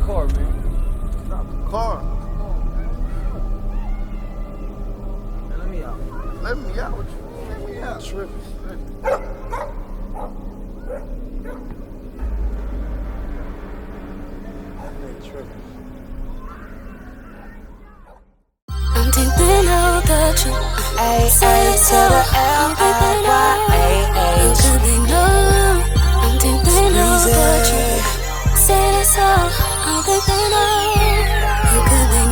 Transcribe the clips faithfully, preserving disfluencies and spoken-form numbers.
car, man. Stop the car. Man, let me out. Let me out. What you mean? Let me out. Tripping. I'm thinking of the truth. A Say A it's to the all. L I'm thinking I Y A How H. could they know? I'm thinking of the Squeeze truth. Say it's all. I'm thinking of. How could they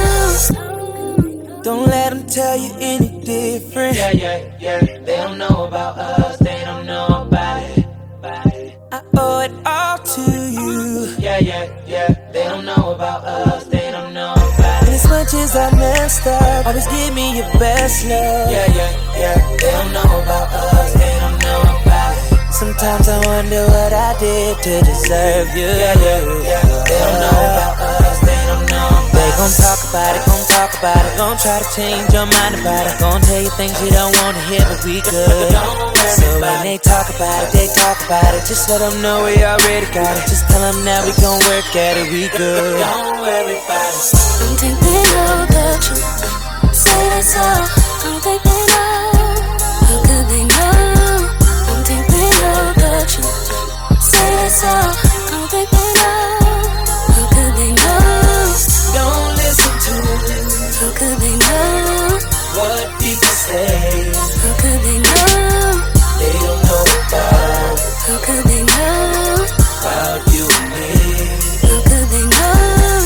know? Don't let them tell you any different. Yeah, yeah, yeah. They don't know about us. They don't know about it. I owe it all to you. Yeah, yeah, yeah. They don't know about us. They don't know about And it. as much as I messed up, always give me your best love. Yeah, yeah, yeah. They don't know about us. They don't know about it. Sometimes I wonder what I did to deserve you. Yeah, yeah, yeah. They don't know about us. They don't know about it. They gon' talk about it, gon' talk about it, gon' try to change your mind about it, gon' tell you things you don't wanna hear, but we good. So when they talk about it, they talk about it. Just let them know we already got it. Just tell them now we gon' work at it, we good. Don't worry about it. I'm thinking of the truth. Say that's all. I'm thinking of. How could they know? I'm thinking of the truth. Say that's all. I'm thinking of. How could they know? Don't listen to How could they know? what people say. How could they know? They don't know about, How could they know? about you and me. How could they know?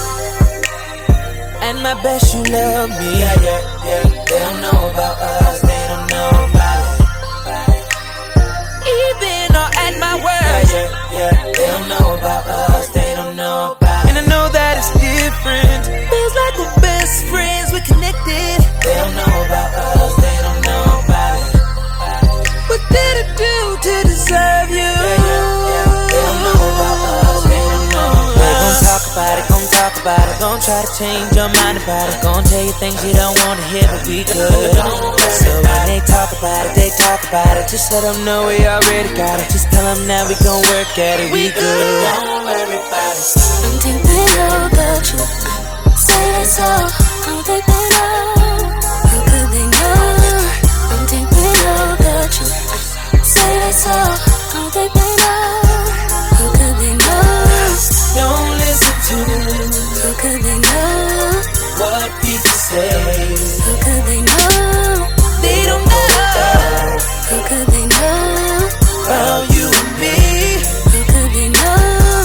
And my best you love me. Yeah, yeah, yeah. They don't know about us. They don't know about it. Even all at my Yeah, worst. yeah, yeah. They don't know about us. They don't know about And it. I know that it's different. Feels like we're best friends, we're connected. They don't know about us. They don't know about it. What did I do to deserve you? Yeah, yeah, yeah. They don't know about us. They don't know They about gon' us. talk about it, gon' talk about it, gon' try to change your mind about it, gon' tell you things you don't wanna hear, but we good. So when they talk about it, they talk about it. Just let them know we already got it. Just tell them now we gon' work at it, we good. Don't worry about it. I'm thinking of the truth. Say that's all. I'm thinking of. How could they know? I'm thinking of the truth. Say that's all. I'm thinking of. How could they know? Don't listen to How could they know? what people say. How could they know? They don't know How could they know? about you and me. How could they know?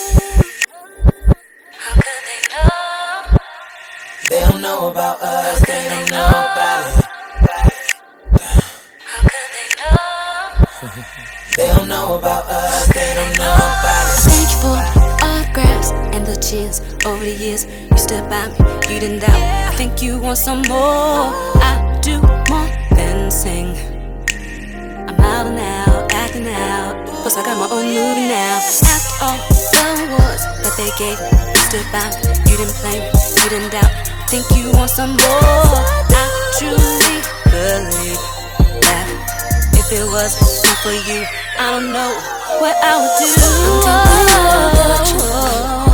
How could they know? They don't know about us. They don't know about it. How could they know? They don't know about us. They don't know about it. Thank you for autographs and the cheers over the years. You stood by me, you didn't doubt. I think you want some more. I do more than sing. I'm out and out, acting out. Plus I got my own movie now. After all the awards that they gave me, you stood by me, you didn't play me, you didn't doubt. I think you want some more. I truly believe that if it wasn't for you, I don't know what I would do. I'm thinking of the truth.